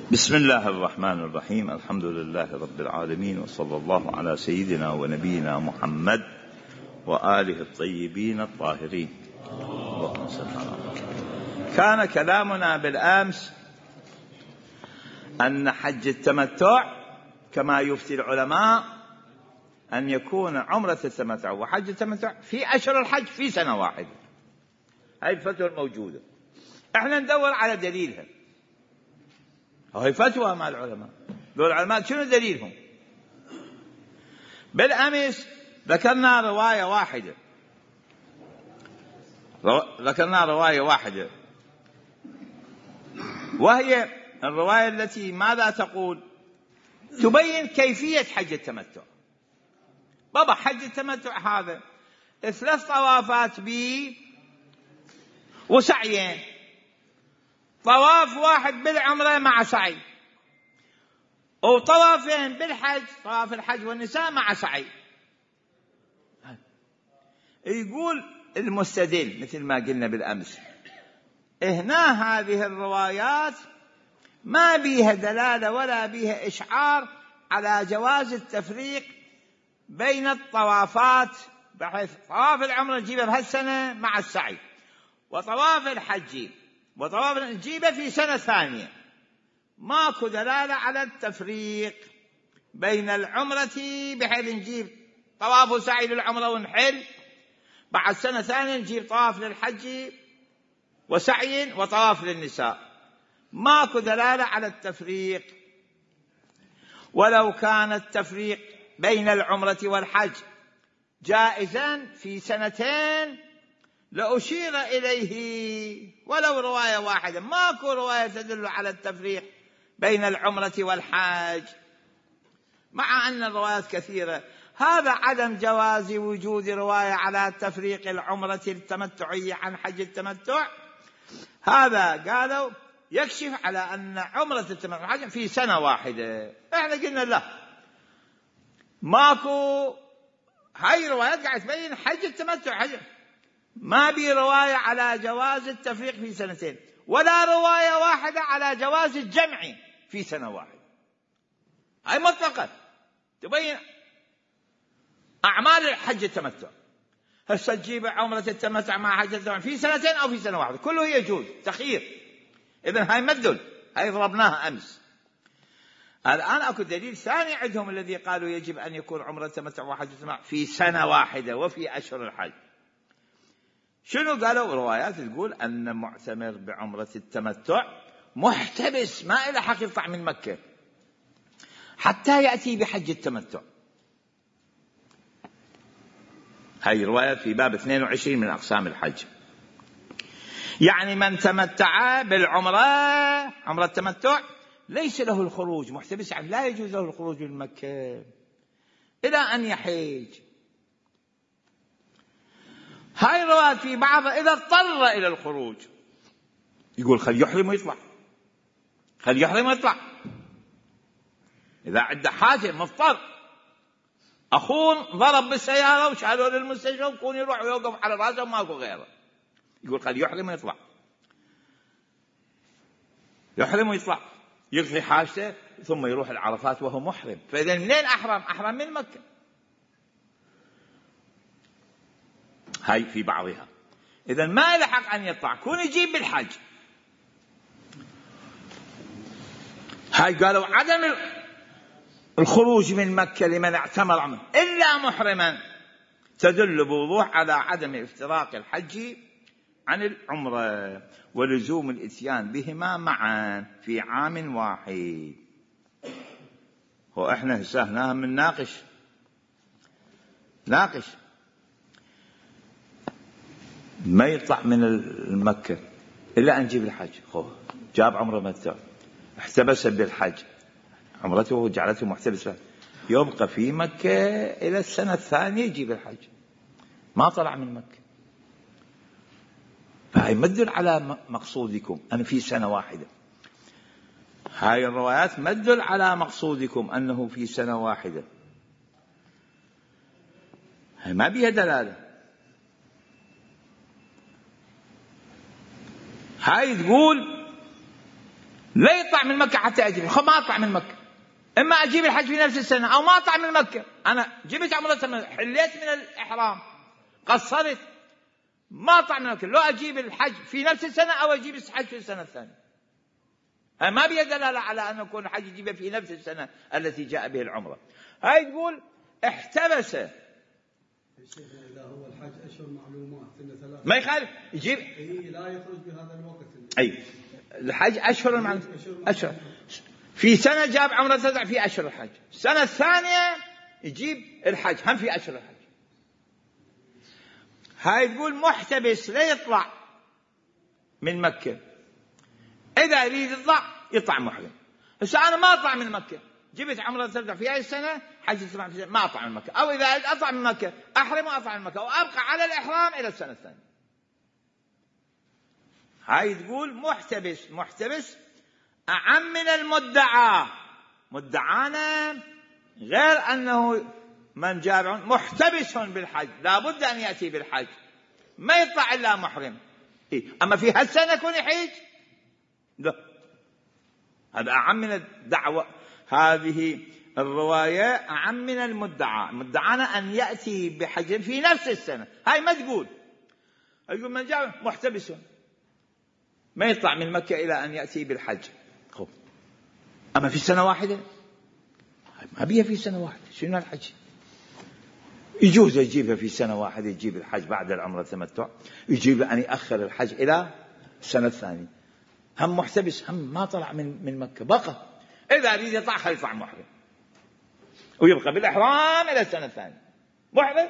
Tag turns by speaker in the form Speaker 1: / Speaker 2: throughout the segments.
Speaker 1: بسم الله الرحمن الرحيم. الحمد لله رب العالمين، وصلى الله على سيدنا ونبينا محمد وآله الطيبين الطاهرين. اللهم صل على محمد. كان كلامنا بالأمس أن حج التمتع كما يفتي العلماء أن يكون عمرة التمتع وحج التمتع في أشهر الحج في سنة واحدة. هاي الفتوى الموجودة، احنا ندور على دليلها. وهي فتوى مع العلماء. دول العلماء شنو دليلهم؟ بالأمس ذكرنا رواية واحدة، وهي الرواية التي ماذا تقول؟ تبين كيفية حج التمتع. بابا حج التمتع هذا 3 طوافات بي وسعيين، طواف واحد بالعمرة مع سعي، وطوافين بالحج، طواف الحج والنساء مع سعي. يقول المستدل مثل ما قلنا بالأمس، هنا هذه الروايات ما بيها دلالة ولا بيها إشعار على جواز التفريق بين الطوافات، بحيث طواف العمرة نجيبه بهالسنة مع السعي، وطواف الحج وطواف نجيبه في سنة ثانية. ماكو دلالة على التفريق بين العمرة بحيث نجيب طواف وسعي للعمرة ونحل، بعد سنة ثانية نجيب طواف للحج وسعي وطواف للنساء. ماكو دلالة على التفريق. ولو كان التفريق بين العمرة والحج جائزا في سنتين لأشير إليه ولو رواية واحدة. ماكو رواية تدل على التفريق بين العمرة والحج، مع أن الروايات كثيرة. هذا عدم جواز وجود رواية على تفريق العمرة التمتعية عن حج التمتع، هذا قالوا يكشف على أن عمرة التمتع في سنة واحدة. احنا قلنا لا، ماكو. هاي روايات قاعد تبين حج التمتع، ما بي رواية على جواز التفريق في سنتين، ولا رواية واحدة على جواز الجمع في سنة واحدة. هاي مطلقا تبين أعمال الحج التمتع. هسه تجيب عمرة التمتع مع حج التمتع في سنتين أو في سنة واحدة، كله يجوز، تخيير. إذن هاي مدل، هاي ضربناها أمس. الآن أكو دليل ثاني عندهم الذي قالوا يجب أن يكون عمرة التمتع وحج التمتع في سنة واحدة وفي أشهر الحج. شنو قالوا؟ روايات تقول أن معتمر بعمرة التمتع محتبس، ما إله حق يطلع من مكة حتى يأتي بحج التمتع. هاي رواية في باب 22 من أقسام الحج. يعني من تمتع بالعمرة، عمرة التمتع، ليس له الخروج، محتبس، يعني لا يجوز له الخروج من مكة إلى أن يحج. هاي الروايات في بعضها إذا اضطر إلى الخروج يقول خل يحرم ويطلع، خل يحرم ويطلع. إذا عنده حاجة مضطر، أخوه ضرب بالسيارة وشالوه للمستشفى وكون يروح ويوقف على راسه وماكو غيره، يقول خل يحرم ويطلع، يحرم ويطلع، يقضي حاجته ثم يروح العرفات وهو محرم. فإذا منين أحرم؟ أحرم من مكة. هاي في بعضها. إذا ما لحق أن يطلع، كون يجيب بالحج. هاي قالوا عدم الخروج من مكة لمن اعتمر عمره إلا محرما تدل بوضوح على عدم افتراق الحج عن العمرة ولزوم الإتيان بهما معا في عام واحد. وإحنا هسه من ناقش ما يطلع من المكة إلا أن يجيب الحج. جاب عمره متى، احتبس بالحج، عمرته جعلته محتبسة، يبقى في مكة إلى السنة الثانية يجيب الحج، ما طلع من مكة. فهي مدل على مقصودكم أن في سنة واحدة. هاي الروايات مدل على مقصودكم أنه في سنة واحدة، هاي ما بيها دلالة. هاي تقول لا يطلع من مكة حتى أجيب. ما أطلع من مكة، إما أجيب الحج في نفس السنة أو ما أطلع من مكة. أنا جبت عمرة حليت من الإحرام، قصرت، ما أطلع من مكة، لو أجيب الحج في نفس السنة أو أجيب الحج في السنة الثانية. ما بيدل دلالة على أن يكون الحج يجيبه في نفس السنة التي جاء به العمرة. هاي تقول احتبس.
Speaker 2: إذا هو الحج أشهر معلومات
Speaker 1: ما يخالف يجيب،
Speaker 2: لا يخرج بهذا الوقت.
Speaker 1: أي الحج أشهر معلومات، أشهر في سنة جاب عمرة تدع في أشهر الحج، السنة الثانية يجيب الحج هم في أشهر الحج. هاي تقول محتبس لا يطلع من مكة، إذا يريد يطلع محرم. بس أنا ما أطلع من مكة، جبت عمرة تدع في هاي السنة، حج تطلع في السنة، ما أطلع من مكة، أو إذا أطلع من مكة أحرم وأطلع من مكة وأبقى على الإحرام إلى السنة الثانية. هاي تقول محتبس أعم من المدعى. مدعانا غير أنه من جاب محتبس بالحج، لا بد أن يأتي بالحج، ما يطلع إلا محرم. أما في هالسنة يكون يحج، لا، هذا أعم من الدعوة. هذه الرواية أعم من المدعى. مدعانا أن يأتي بحج في نفس السنة، هاي ما تقول. يقول من جاب محتبس ما يطلع من مكة إلى أن يأتي بالحج. أما في سنة واحدة ما بيها في سنة واحدة، شنو الحج؟ يجوز يجيبها في سنة واحدة، يجيب الحج بعد العمرة التمتع، يجيب أن يأخر الحج إلى السنة الثانية. هم محتبس، هم ما طلع من مكة، بقى إذا أريد يطلع خليطلع محرم ويبقى بالإحرام إلى السنة الثانية محرم.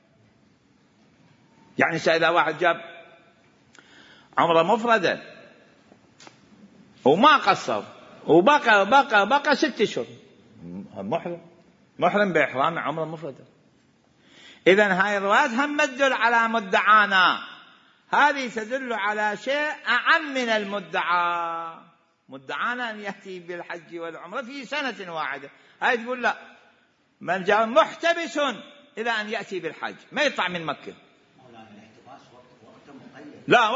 Speaker 1: يعني إذا واحد جاب عمرة مفردة وما قصر وبقى 6 أشهر محرم بإحرام عمرة مفردة. إذن هاي الروايات هم تدل على مدعانا، هذه تدل على شيء أعم من المدعى. مدعانا أن يأتي بالحج والعمرة في سنة واحدة، هاي تقول لا، من جاء محتبس إلى أن يأتي بالحج ما يطلع من مكة. لا،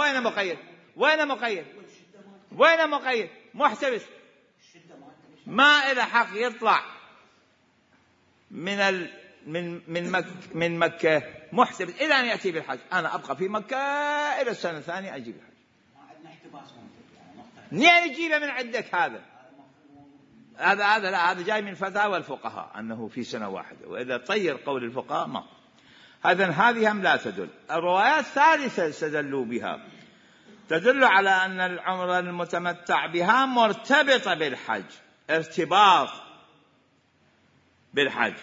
Speaker 1: وين مقيد محتبس ما إلى حق يطلع من مكة محتبس إلى أن يأتي بالحج. أنا أبقى في مكة إلى السنة الثانية أجيب الحج. يعني نجيبه من عندك. هذا جاي من فتاوى الفقهاء أنه في سنة واحدة، وإذا طير قول الفقهاء ما هذه هم لا تدل. الروايات الثالثة استدلوا بها تدل على أن العمرة المتمتع بها مرتبطة بالحج، ارتباط بالحج،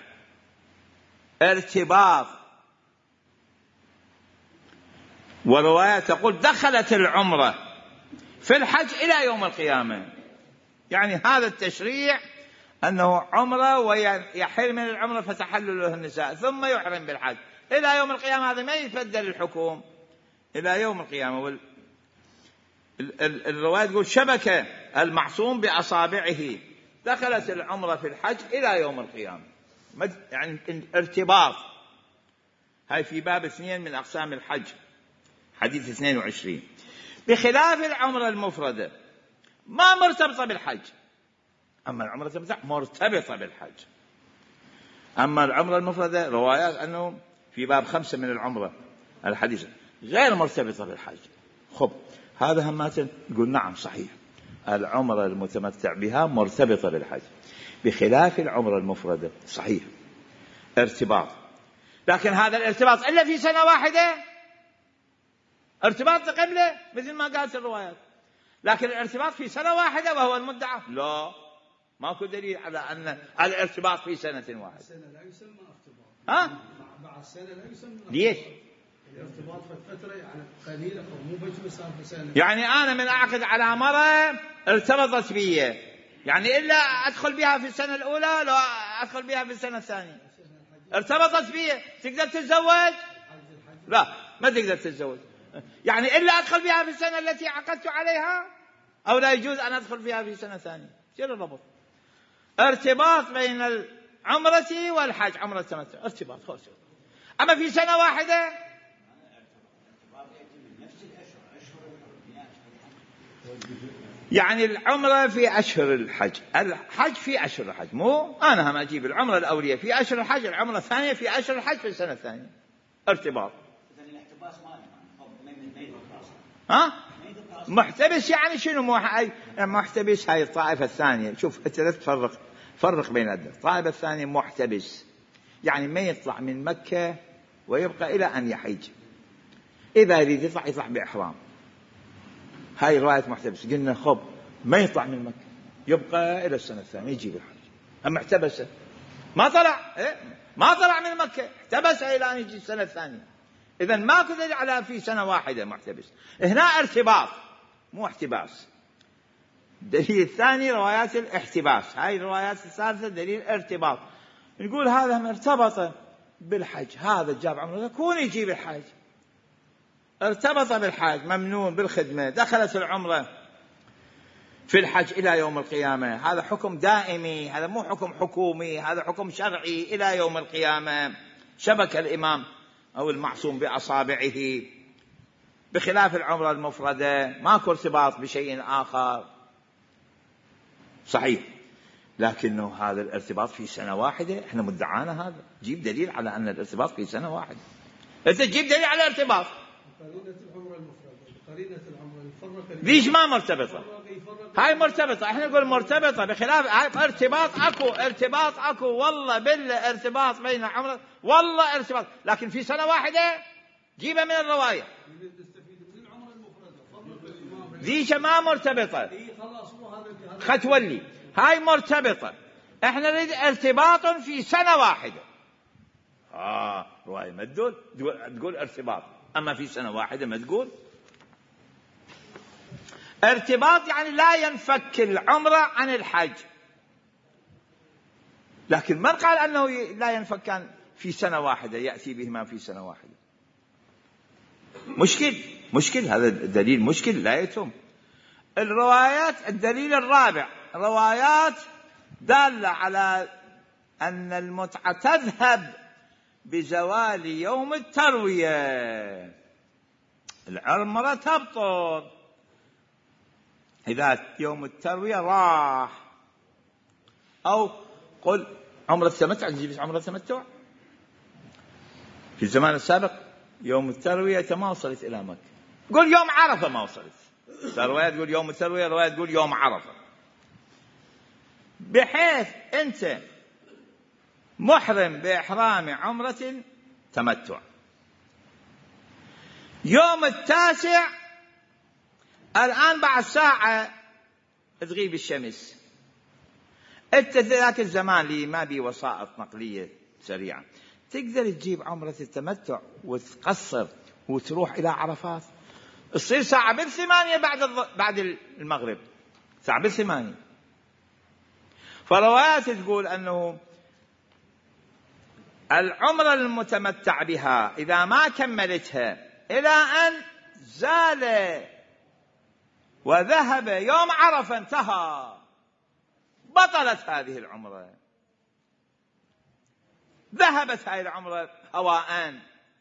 Speaker 1: ورواية تقول دخلت العمرة في الحج إلى يوم القيامة. يعني هذا التشريع أنه عمرة ويحل من العمرة فتحل له النساء ثم يحرم بالحج إلى يوم القيامة. هذا ما يتبدل الحكم إلى يوم القيامة. الرواية تقول شبك المعصوم بأصابعه، دخلت العمرة في الحج إلى يوم القيامة، يعني ارتباط. هاي في باب 2 من أقسام الحج، حديث 22. بخلاف العمرة المفردة ما مرتبطة بالحج، أما العمرة المتمتع مرتبطة بالحج. أما العمرة المفردة روايات أنه في باب 5 من العمرة الحديث غير مرتبطة بالحج. هذا همات يقول نعم صحيح، العمرة المتمتع بها مرتبطة بالحج، بخلاف العمرة المفردة صحيح ارتباط، لكن هذا الارتباط إلا في سنة واحدة، ارتباط قبله مثل ما قالت الروايات، لكن الارتباط في سنة واحدة وهو المدعى لا، ماكو دليل على أن الارتباط في سنة واحدة.
Speaker 2: السنة لا يسمى ارتباط. بعد السنة لا يسمى.
Speaker 1: ليش؟
Speaker 2: الارتباط في فترة يعني قليلة أو مو بجمع صار في سنة.
Speaker 1: يعني أنا من أعقد على مرة ارتبطت بي، يعني إلا أدخل بها في السنة الأولى لو أدخل بها في السنة الثانية ارتبطت بي، تقدر تتزوج؟ لا، ما تقدر تتزوج. يعني إلا أدخل بها في السنة التي عقدت عليها، أو لا يجوز أن أدخل بها في سنة ثانية. شنو الربط؟ ارتباط بين العمرة والحج، عمرة التمتع ارتباط خالص. أما في سنة واحدة يعني العمرة في أشهر الحج، الحج في أشهر الحج، مو أنا هم أجيب العمرة الأولية في أشهر الحج، العمرة الثانية في أشهر الحج في السنة الثانية. ارتباط. محتبس يعني شنو؟ محتبس هاي الطائفة الثانية. شوف أنت فرق بين الطائفة الثانية. محتبس يعني ما يطلع من مكة ويبقى إلى أن يحج. إذا يريد يطلع بإحرام. هاي رواية محتبس. قلنا خب ما يطلع من مكة يبقى إلى السنة الثانية يجي بالحج. أما احتبس ما طلع من مكة، احتبس إلى أن يجي السنة الثانية. إذن ما كذل على في سنة واحدة محتبس. هنا ارتباط مو احتباس. دليل الثاني روايات الاحتباس، هاي الروايات الثالثة دليل ارتباط. نقول هذا مرتبط بالحج، هذا جاب عمره كون يجيب الحج، ارتبط بالحج، ممنون بالخدمة، دخلت العمرة في الحج إلى يوم القيامة. هذا حكم دائمي، هذا مو حكم حكومي، هذا حكم شرعي إلى يوم القيامة. شبك الإمام أو المعصوم بأصابعه، بخلاف العمرة المفردة ماكو ارتباط بشيء آخر. صحيح، لكنه هذا الارتباط في سنة واحدة. احنا مدعانا هذا. جيب دليل على أن الارتباط في سنة واحدة. انت تجيب دليل على الارتباط.
Speaker 2: قرينة العمرة المفردة، قرينة العمرة المفردة
Speaker 1: ليش ما مرتبطة؟ هاي مرتبطة. احنا نقول مرتبطة بخلاف هاي ارتباط اكو والله بالله ارتباط بين عمرة، والله ارتباط، لكن في سنة واحدة جيبها من الرواية. ذيش ما مرتبطة. ختولي هاي مرتبطة. احنا نريد ارتباط في سنة واحدة. رواية ما تقول ارتباط، اما في سنة واحدة ما تقول ارتباط. يعني لا ينفك العمرة عن الحج. لكن من قال انه لا ينفكان في سنة واحدة، يأتي بهما في سنة واحدة؟ مشكل هذا الدليل مشكل لا يتم. الروايات الدليل الرابع روايات دالة على أن المتعة تذهب بزوال يوم التروية. العمرة تبطل إذا يوم التروية راح. أو قل عمرة التمتع، تجيب عمرة التمتع في الزمان السابق يوم التروية ما وصلت إلى مكة. قل يوم عرفة ما وصلت. رواية تقول يوم التروية، رواية تقول يوم عرفة، بحيث أنت محرم بإحرام عمرة تمتع. يوم التاسع الآن بعد ساعة تغيب الشمس. أنت ذاك الزمان اللي ما بي وسائط نقلية سريعة تقدر تجيب عمرة التمتع وتقصر وتروح إلى عرفات. تصير ساعة بالثمانية بعد المغرب، ساعة بالثمانية. فروايات تقول أنه العمرة المتمتع بها إذا ما كملتها إلى أن زال وذهب يوم عرفة انتهى، بطلت هذه العمرة، ذهبت هذه العمرة هواء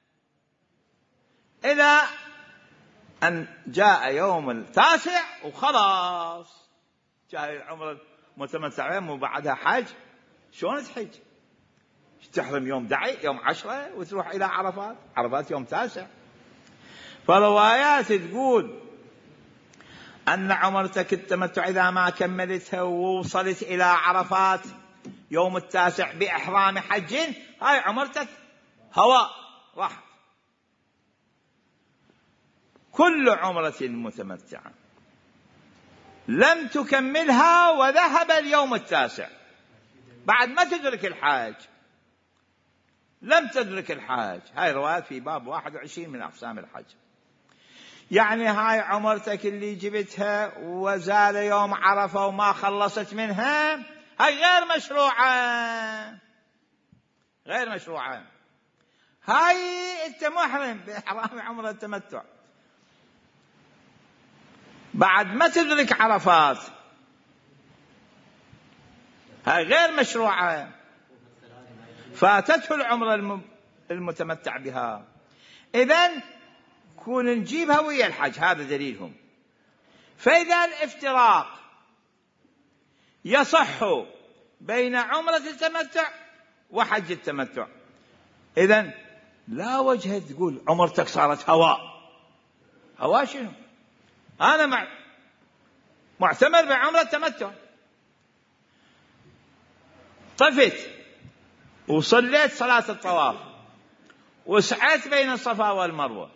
Speaker 1: إلى أن جاء يوم التاسع وخلاص جاء العمرة متمتع بها وبعدها حج. شلون تحج؟ تحرم يوم دعي يوم 10 وتروح إلى عرفات يوم 9. فروايات تقول أن عمرتك التمتع إذا ما كملتها ووصلت إلى عرفات يوم 9 بإحرام حج، هاي عمرتك هواء راحت. كل عمرة متمتعة لم تكملها وذهب اليوم 9 بعد ما تدرك الحاج، لم تدرك الحاج. هاي روايات في باب 21 من أقسام الحج. يعني هاي عمرتك اللي جبتها وزال يوم عرفة وما خلصت منها، هاي غير مشروعة. هاي انت محرم بإحرام عمرة التمتع بعد ما تدرك عرفات، هاي غير مشروعة، فاتته العمرة المتمتع بها. إذن كون نجيبها ويا الحج، هذا دليلهم. فإذا الافتراق يصح بين عمرة التمتع وحج التمتع، إذن لا وجه تقول عمرتك صارت هواء شنو؟ أنا معتمر بعمرة التمتع، طفت وصليت صلاة الطواف وسعيت بين الصفا والمروة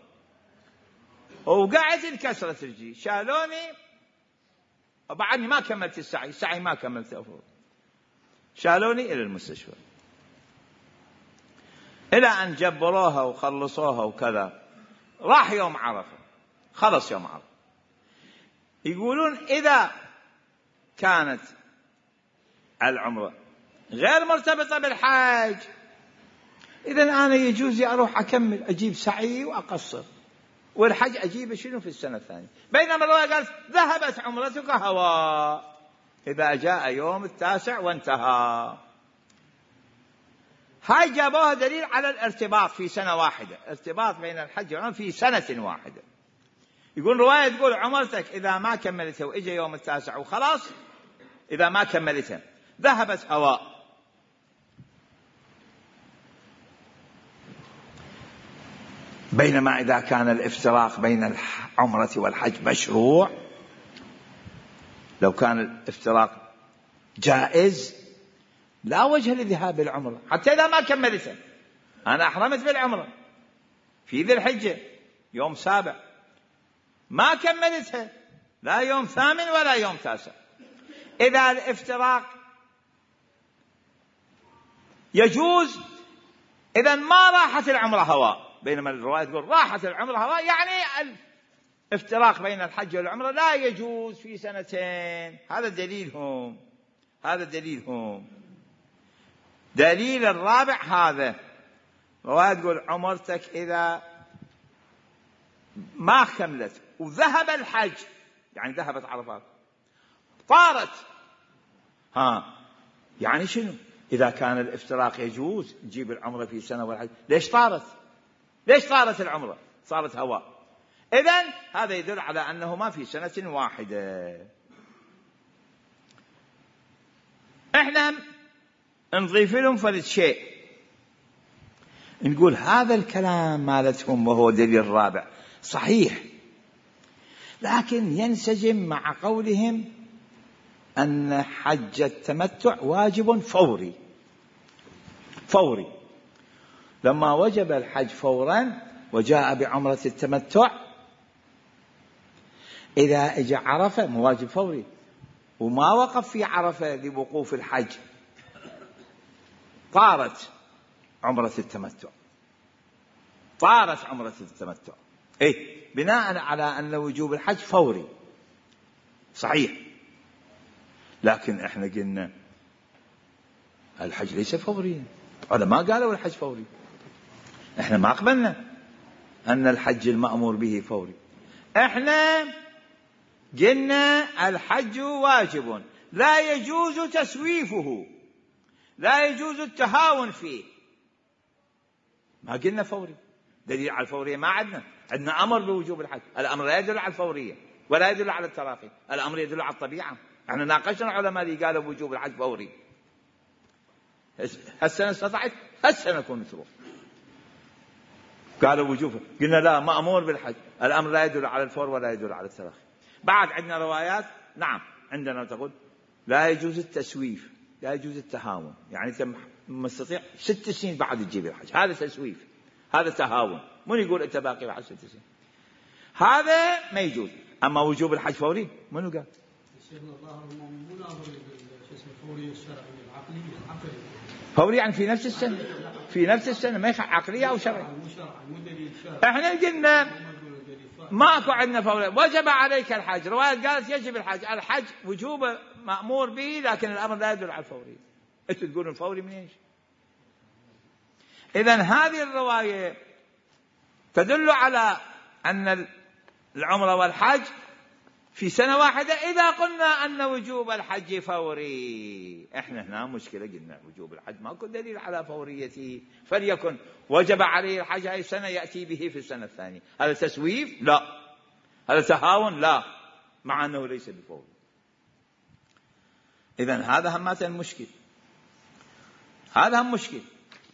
Speaker 1: وقعت انكسرت رجلي، شالوني وبعدني ما كملت السعي ما كملت أفضل، شالوني إلى المستشفى إلى أن جبروها وخلصوها وكذا. راح يوم عرفة، خلص يوم عرفة. يقولون إذا كانت العمرة غير مرتبطة بالحج، إذن أنا يجوز أروح أكمل أجيب سعي وأقصر، والحج أجيب شنو في السنة الثانية. بينما الرواية قالت ذهبت عمرتك هواء إذا جاء يوم 9 وانتهى. هاي جابوها دليل على الارتباط في سنة واحدة، ارتباط بين الحج والعمرة في سنة واحدة. يقول رواية تقول عمرتك إذا ما كملتها وإجا يوم 9 وخلاص، إذا ما كملتها ذهبت هواء. بينما إذا كان الافتراق بين العمرة والحج مشروع، لو كان الافتراق جائز لا وجه لذهاب العمرة حتى إذا ما كملتها. أنا أحرمت بالعمرة في ذي الحجة يوم 7، ما كملتها لا يوم 8 ولا يوم 9. إذا الافتراق يجوز إذا ما راحت العمرة هواء. بينما الرواية تقول راحت العمرة هواء، يعني الافتراق بين الحج والعمرة لا يجوز في سنتين. هذا دليلهم. دليل الرابع هذا، رواية تقول عمرتك إذا ما كملت وذهب الحج، يعني ذهبت عرفات طارت، يعني شنو؟ إذا كان الافتراق يجوز نجيب العمرة في سنة والحج، ليش طارت العمرة؟ صارت هواء. إذن هذا يدل على أنه ما في سنة واحدة. إحنا نضيف لهم فلت شيء، نقول هذا الكلام مالتهم وهو دليل رابع صحيح، لكن ينسجم مع قولهم أن حج التمتع واجب فوري. لما وجب الحج فورا وجاء بعمرة التمتع، إذا اجى عرفة مواجب فوري وما وقف في عرفة لوقوف الحج، طارت عمرة التمتع. بناء على أن وجوب الحج فوري صحيح، لكن احنا قلنا الحج ليس فوريا، هذا ما قالوا الحج فوري، احنا ما قبلنا أن الحج المأمور به فوري. احنا قلنا الحج واجب لا يجوز تسويفه، لا يجوز التهاون فيه، ما قلنا فوري. دليل على الفورية ما عندنا أمر بوجوب الحج. الأمر لا يدل على الفورية ولا يدل على التراخي، الأمر يدل على الطبيعة. احنا ناقشنا العلماء اللي قالوا بوجوب الحج فوري، هالسنة استطعت هالسنة كون تروح، قالوا وجوبه، قلنا لا مأمور بالحج، الأمر لا يدل على الفور ولا يدل على التراخي. بعد عندنا روايات نعم عندنا تقول لا يجوز التسويف، لا يجوز التهاون، يعني انت مستطيع 6 سنين بعد تجيب الحج، هذا تسويف، هذا تهاون. من يقول انت باقي بعد 6 سنين؟ هذا ما يجوز. اما وجوب الحج فوري منو قال؟ فوري يعني في نفس السنة ما يخ عقلية أو شرعية. احنا قلنا ماكو عندنا فوري، وجب عليك الحج، رواية قالت يجب الحج وجوب مأمور به، لكن الأمر لا يدل على الفوري. انتوا تقولون الفوري من ايش؟ إذن هذه الرواية تدل على أن العمرة والحج في سنة واحدة إذا قلنا أن وجوب الحج فوري. احنا هنا مشكلة، قلنا وجوب الحج ماكو دليل على فوريته، فليكن وجب عليه الحج هاي السنة يأتي به في السنة الثانية. هذا تسويف؟ لا. هذا تهاون؟ لا. مع أنه ليس بفور. إذن هذا هم مثلا مشكل، هذا هم مشكل.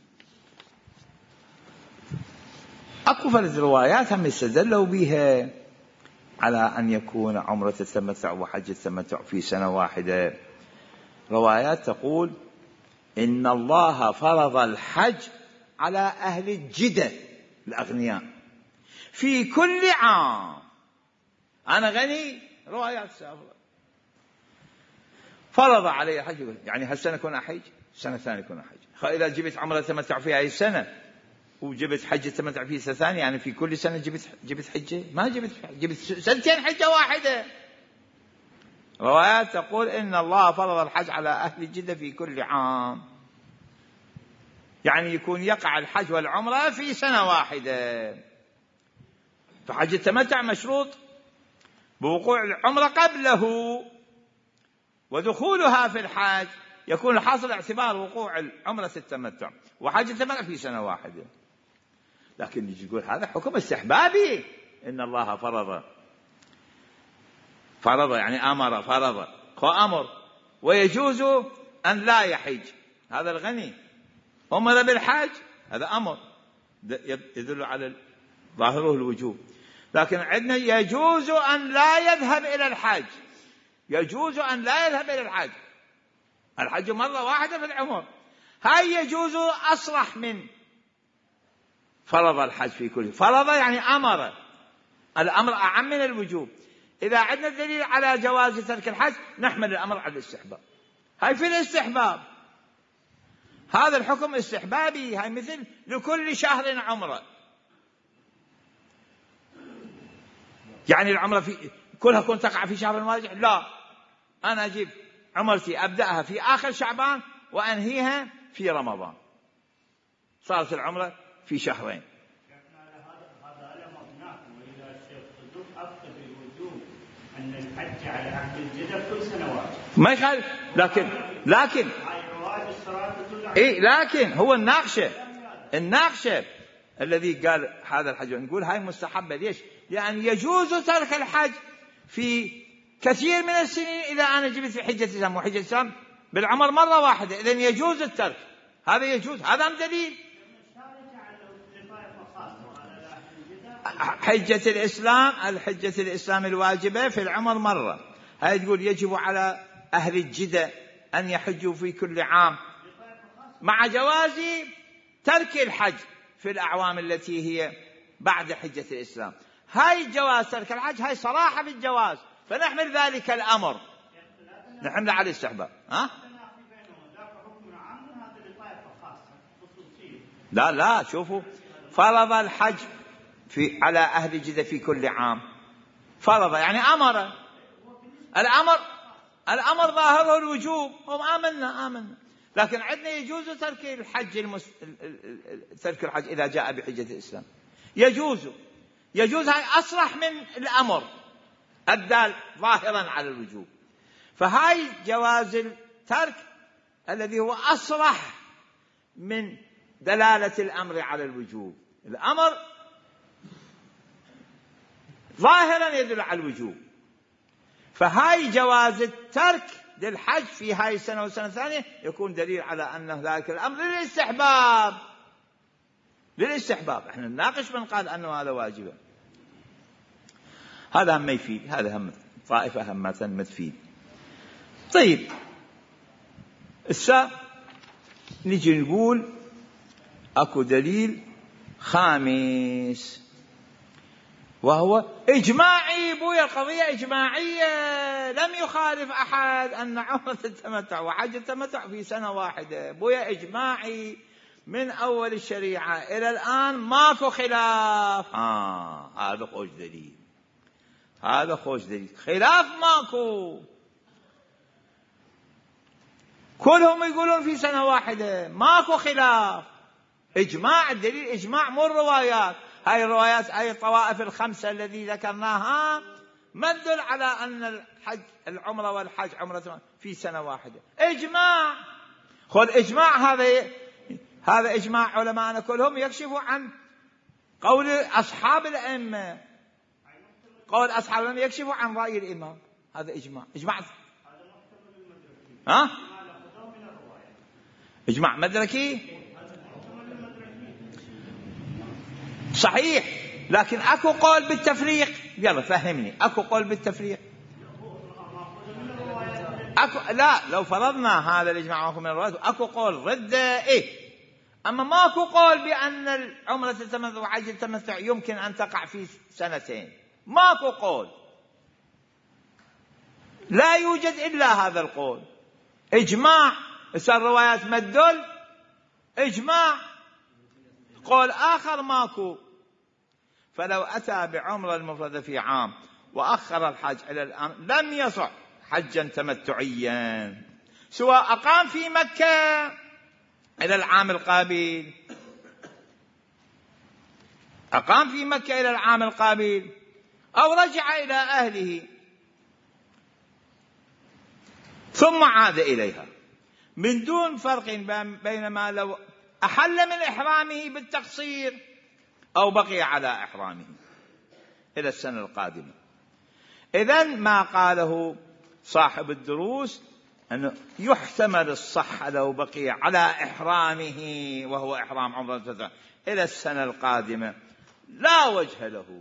Speaker 1: أكو فرد روايات هم يستدلوا بها على أن يكون عمرة التمتع وحج التمتع في سنة واحدة. روايات تقول إن الله فرض الحج على أهل الجدة الأغنياء في كل عام. أنا غني، روايات سابقة فرض علي الحج، يعني هالسنة يكون أحج، السنة الثانية يكون أحج. إذا جبت عمرة التمتع في هذه السنة وجبت حج التمتع في سنة ثانية، يعني في كل سنة جبت حجة؟ ما جبت سنتين حجة واحدة. روايات تقول إن الله فرض الحج على أهل جدة في كل عام، يعني يكون يقع الحج والعمرة في سنة واحدة. فحج التمتع مشروط بوقوع العمرة قبله ودخولها في الحج، يكون الحاصل اعتبار وقوع العمرة التمتع وحج التمتع في سنة واحدة. لكن يجي يقول هذا حكم استحبابي، إن الله فرض يعني أمر، فرض وأمر، ويجوز أن لا يحج. هذا الغني أمر بالحج، هذا أمر يدل على ظاهره الوجوب. لكن عندنا يجوز أن لا يذهب إلى الحج، يجوز أن لا يذهب إلى الحج. الحج مرة واحدة في العمر، هاي يجوز أصرح من فرض الحج في كل. فرض يعني أمر، الأمر أعم من الوجوب. إذا عندنا دليل على جواز ترك الحج نحمل الأمر على الاستحباب. هاي في الاستحباب، هذا الحكم استحبابي. هاي مثل لكل شهر عمرة، يعني العمرة في كلها كنت تقع في شهر واحد؟ لا، أنا أجيب عمرتي أبدأها في آخر شعبان وأنهيها في رمضان، صارت العمرة في شهرين.
Speaker 3: أن الحج على أهل الجدة كل سنوات
Speaker 1: ما يخالف، لكن هو الناقشة الذي قال هذا الحج، نقول هاي مستحبة. ليش؟ لأن يجوز ترك الحج في كثير من السنين. إذا أنا جبت في حجة الإسلام وحجة الإسلام بالعمر مرة واحدة، إذن يجوز الترك، هذا يجوز، هذا دليل. حجة الإسلام الواجبة في العمر مرة، هاي تقول يجب على أهل الجدة أن يحجوا في كل عام، مع جواز ترك الحج في الأعوام التي هي بعد حجة الإسلام. هاي جواز ترك الحج، هاي صراحة بالجواز، فنحمل ذلك الأمر نحمل على الاستحباب. لا شوفوا، فرض الحج على أهل جدة في كل عام، فرض يعني أمر. الأمر ظاهره الوجوب، هم آمنا. لكن عندنا يجوز ترك الحج إذا جاء بحجة الإسلام، يجوز هاي أصرح من الأمر الدال ظاهرا على الوجوب. فهاي جواز الترك الذي هو أصرح من دلالة الأمر على الوجوب. الأمر ظاهرا يدل على الوجوب، فهاي جواز الترك للحج في هاي السنة والسنة الثانية يكون دليل على أن ذلك الأمر للاستحباب. احنا نناقش من قال أنه هذا واجب. هذا هم يفيد، هذا هم طائفة هم مثلا تفيد. طيب نجي نقول أكو دليل خامس، وهو إجماعي. بويا القضية إجماعية، لم يخالف أحد أن عمرة التمتع وحج التمتع في سنة واحدة. بويا إجماعي من أول الشريعة إلى الآن ماكو خلاف. هذا خوش دليل، خلاف ماكو، كلهم يقولون في سنة واحدة، ماكو خلاف. إجماع، الدليل إجماع مو الروايات. هاي الروايات، هاي الطوائف الخمسة الذي ذكرناها ما تدل على أن العمرة والحج عمرة في سنة واحدة. إجماع، خذ إجماع هذا إجماع علماءنا كلهم يكشف عن قول أصحاب الأئمة. قول أصحاب لم يكشفوا عن رأي الإمام، هذا إجماع ها؟ إجماع مدركي صحيح، لكن أكو قول بالتفريق. يلا فهمني، أكو قول بالتفريق؟ لا، لو فرضنا هذا الإجماع من الروايات أكو قول ردة إيه، أما ماكو قول بأن العمرة التمتع وحج التمتع يمكن أن تقع في سنتين، ماكو قول، لا يوجد إلا هذا القول. إجماع. الروايات ما تدل إجماع، قول آخر ماكو. فلو أتى بعمرة المفردة في عام وأخر الحج إلى الآن لم يصح حجا تمتعيا، سواء أقام في مكة إلى العام القابل، أقام في مكة إلى العام القابل، أو رجع إلى أهله ثم عاد إليها، من دون فرق بينما لو أحل من إحرامه بالتقصير أو بقي على إحرامه إلى السنة القادمة. إذن ما قاله صاحب الدروس أنه يحتمل الصحة لو بقي على إحرامه وهو إحرام عمرة التمتع إلى السنة القادمة لا وجه له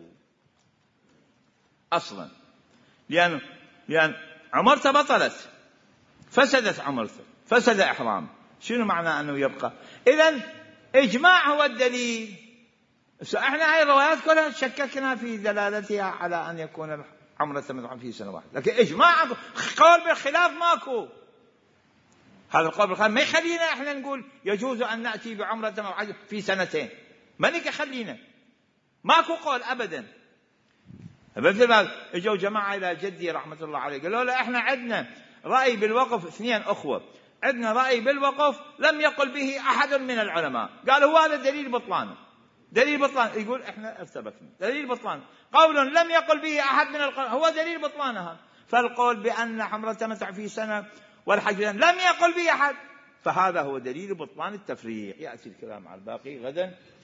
Speaker 1: أصلا، لأن عمرته بطلت، فسدت عمرته، فسد إحرام، شنو معنى أنه يبقى؟ إذن إجماع هو الدليل. احنا هاي الروايات كلها شككنا في دلالتها على أن يكون عمرة التمتع في سنة واحدة، لكن إجماع قول بالخلاف ماكو. هذا القول بالخلاف ما يخلينا احنا نقول يجوز أن نأتي بعمرة التمتع في سنتين، ما يخلينا، ماكو قول أبدا. مثل ما اجوا جماعة إلى جدي رحمة الله عليه قالوا له احنا عندنا رأي بالوقف، اثنين أخوة، عندنا رأي بالوقف لم يقل به أحد من العلماء، قالوا هو هذا دليل بطلانه، دليل بطلان. يقول احنا ارتبكنا، دليل بطلان، قول لم يقل به أحد من القلم هو دليل بطلانها. فالقول بأن حمرة تمتع في سنة والحج لم يقل به أحد، فهذا هو دليل بطلان التفريق. يأتي الكلام على الباقي غدا.